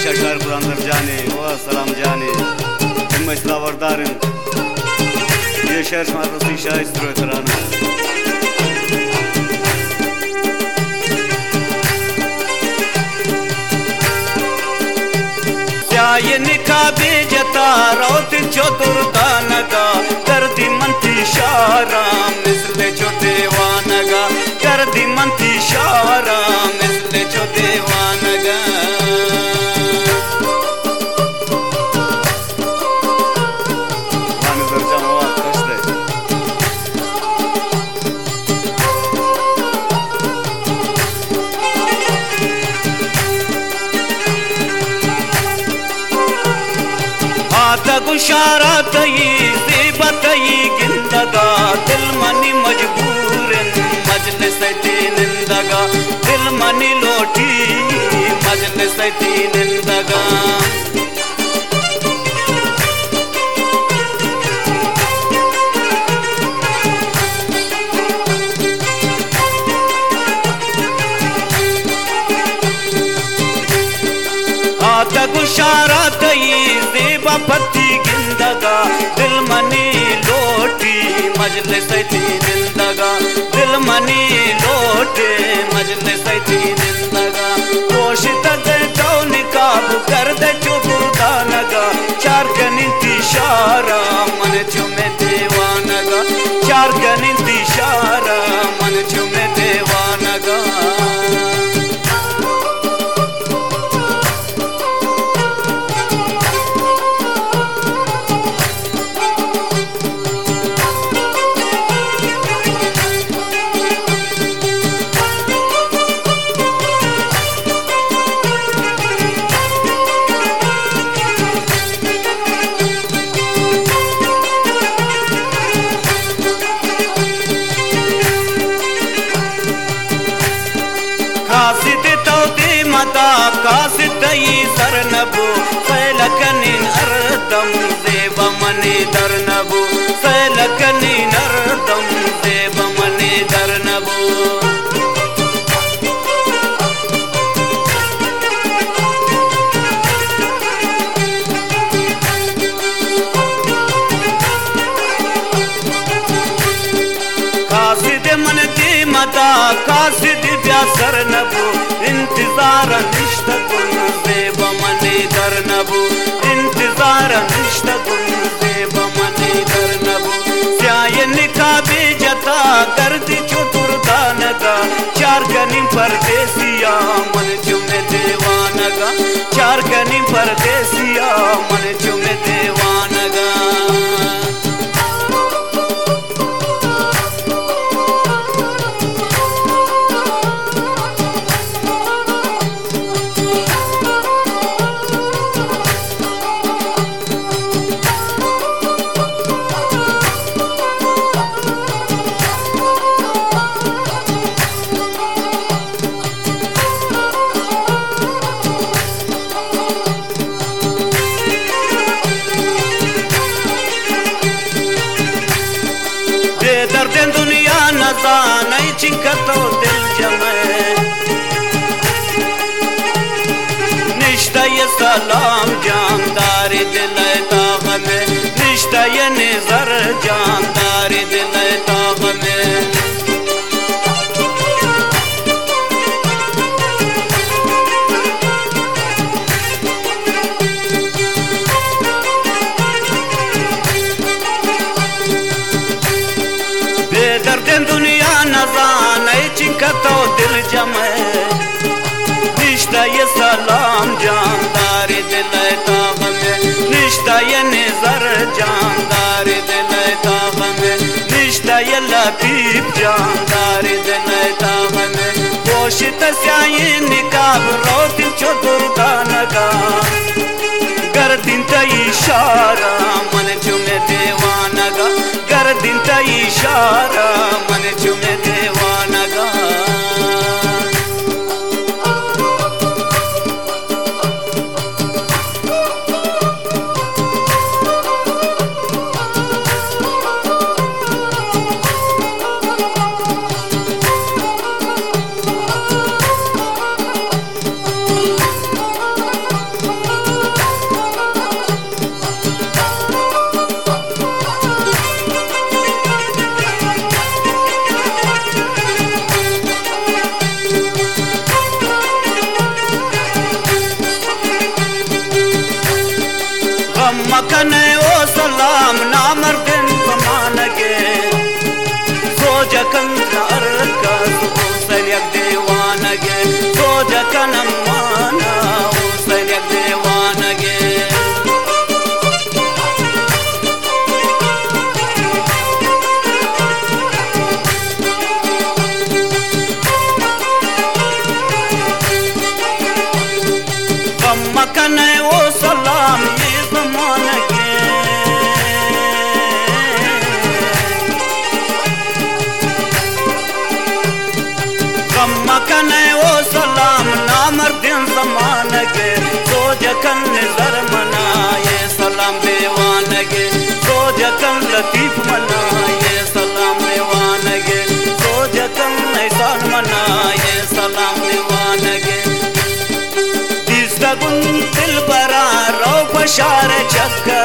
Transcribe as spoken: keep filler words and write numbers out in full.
अशार कुरान जाने व सलाम जाने हम इसला वरदारन ये शहर मारसी शाइस्त्रो तराना ये निकाबे जता रोत चतुरता नगा करदी मंती शारा मिसले जो देवानगा करदी मंती शारा मिसले जो देवानगा वान दर्जा हुआ कष्ट गुशारा तई ज़ेबत तई गिंदगा दिल मनी मजबूरन मजलिस निंदगा दिल मनी लोटी मजलिस निंदगा आता गुशारा तई ज़ेबा पत्ती गिंदगा दिल मनी लोटी मजलिस निंदगा दिल मनी लोटे मजलिस निंदगा कोशिश तो निकाब कर दे चुदुरदा नगा चार गनिंती शारा मन चुमे देवानगा चार गनिंती शारा मन चुमे देवानगा कासिद सरनबू सैलकनी नरदम देव मनी दरनबू सैलकनी नरदम देव मनी दरनबू कासिद मन की मता कासिद ब्या सरनबू इंतजार निष्ठगुन देव मनी दरनबू इंतजार निष्ठगुन देव मनी दरनबू स्याय निकाबे जता करदी चतुरदा नगा चार गनी परदेसिया मन चुमे देवानगा चार गनी परदेसिया मन चुमे देवानगा नहीं चिंकतो दिल जमे निष्ठा ये सलाम जानदार दिल ताब में निष्ठा ये निज़र जानदार दिल ताब में चिंकतो दिल जमे निष्ठा ये सलाम जानदार दिल ताब में निष्ठा ये निज़र जानदार दिल ताब में निष्ठा ये लतीफ जानदार दिल ताब में कोशिश स्याई निकाब रोत चतुरदा नगा गर्दिन तई इशारा मन चुमे देवानगा गर्दिन तई इशारा मन चुमे देवानगा कनम माना हुसैन एक दीवानगे मकन वो सलाम ये जमान के मकन वो सलाम नामर्दिन जमान के सोजकन नजर मना ये सलाम दीवान के सोजकन लतीफ मना ये सलाम दीवान के सोजकन एहसान मना ये सलाम दीवान के दिल बरा रो पशार चक्कर